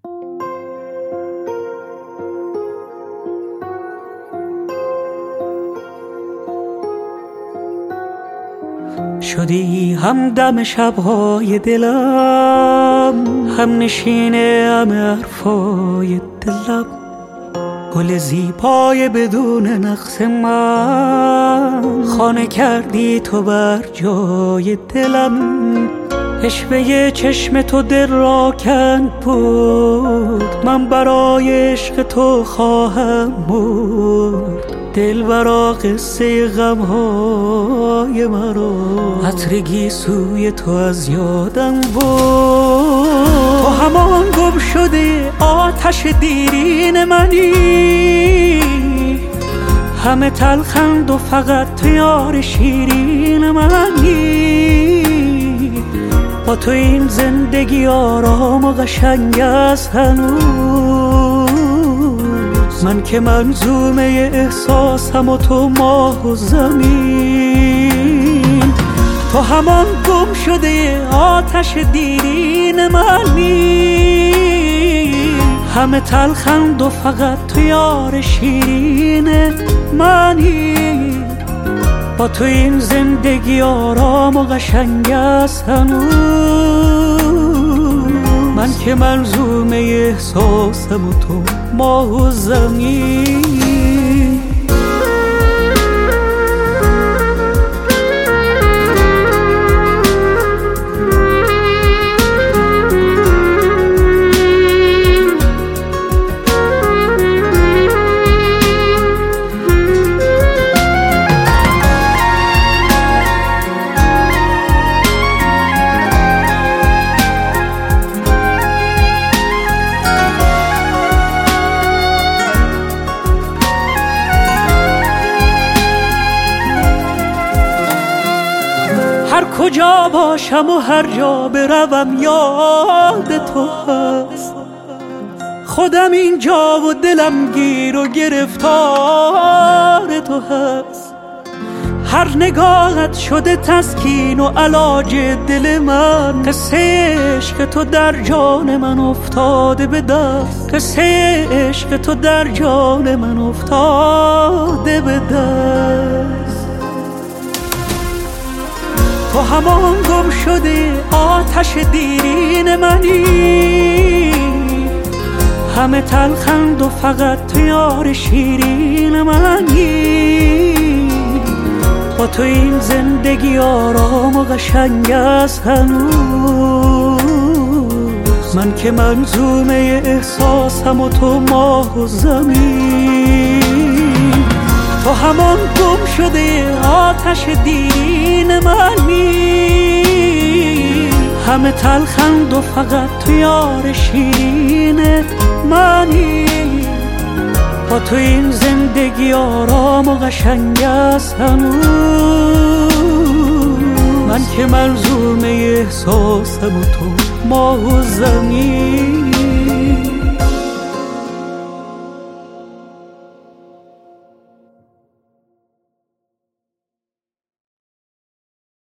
شدی همدم شب‌های دلم، هم نشین همه حرفای دلم، گل زیبای بدون نقص من، خانه کردی تو بر جای دلم. عشوه چشم تو دل را کند بود، من برای عشق تو خواهم برد. دلبرا قصه غمهای مرا، عطر گیسوی تو از یادم بود. تو همان گم شده آتش دیرین منی، همه تلخند و فقط تو یار شیرین منی. با تو این زندگی آرام و قشنگ است هنوز، من که منظومه احساسم و تو ماه و زمین. تو همان گم شده آتش دیرین منی، همه تلخند و فقط تو یار شیرین منی. با تو این زندگی آرام و قشنگ است هنوز، من که منظومه احساسم و تو ماه و زمین. هر کجا باشم و هر جا بروم یاد تو هست، خودم اینجا و دلم گیر و گرفتار تو هست. هر نگاهت شده تسکین و علاج دل من، قصه عشق تو در جان من افتاده به دست، قصه عشق تو در جان من افتاده به دست. تو همان گم شده آتش دیرین منی، همه تلخند و فقط تو یار شیرین منی. با تو این زندگی آرام و قشنگ است هنوز، من که منظومه احساسم و تو ماه و زمین. تو همان گم شده آتش دیرین منی، همه تلخند و فقط تو یار شیرین منی. با تو این زندگی آرام و قشنگ است هنوز، من که ملزومه احساسم و تو ماه و زمین.